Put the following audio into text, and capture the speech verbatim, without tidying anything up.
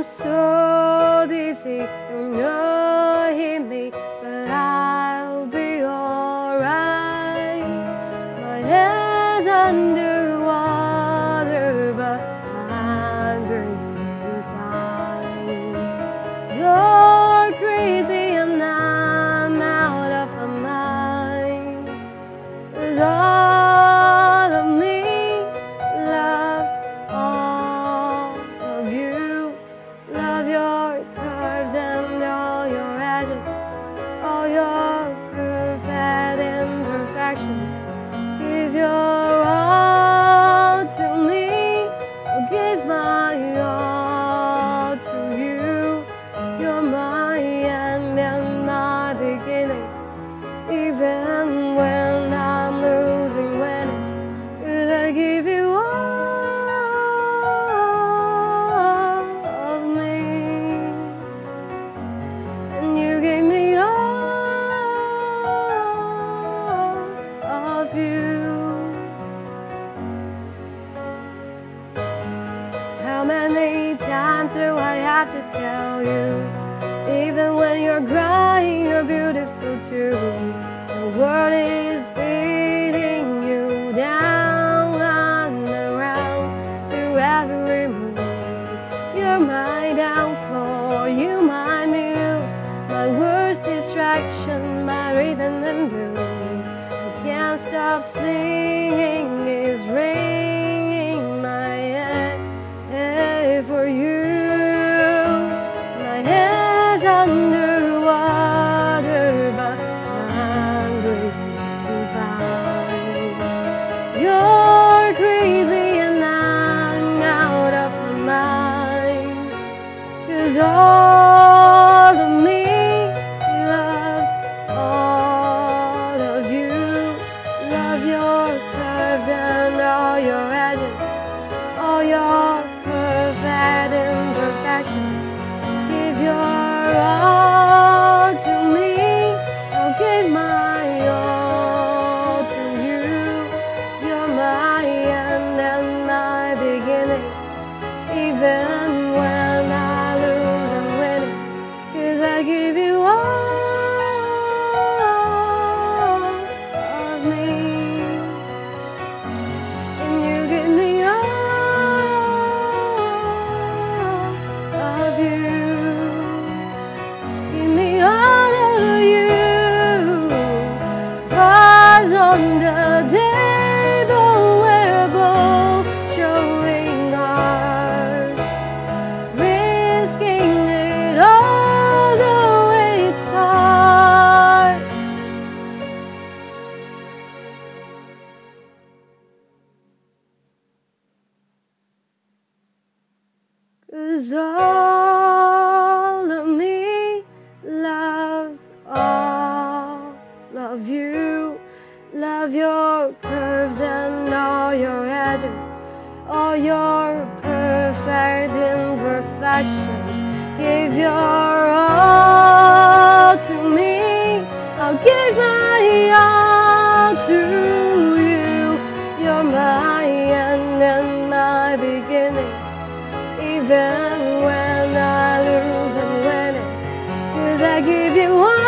so dizzy, you're not hit me, but I'll be alright. My head's underwater, but I'm breathing fine. You're crazy and I'm out of my mind. 'Cause all of me loves all of you. Love your curves and all your edges, all your perfect imperfections. Give your all to me, I'll give my all to you. You're my end and my beginning, even when I'm losing winning. 'Cause I give you all of me, and you gave me all of you. How many times do I have to tell you? Even when you're crying, you're beautiful too. The world is beating you down and around through every move. You're my downfall, you my muse, my worst distraction, my rhythm and blues. I can't stop singing, it's ringing my head, head for you. My head's underwater, but I'm breathing fine. You're crazy and I'm out of my mind. 'Cause all of me loves all of you. Love your curves and all your edges, all your perfect imperfections. Give your all to me, I'll give my all to you. You're my end and my beginning, even when I lose I'm winning. 'Cause I give you all of me, and you give me all of you. Give me all of you. Cards on the table, we're both showing cards, risking it all, though it's hard. 'Cause all of me loves all of you. Love your curves and all your edges, all your perfect imperfections. Give your all to me, I'll give my all to you. You're my end and my beginning, even when I lose I'm winning. 'Cause I give you all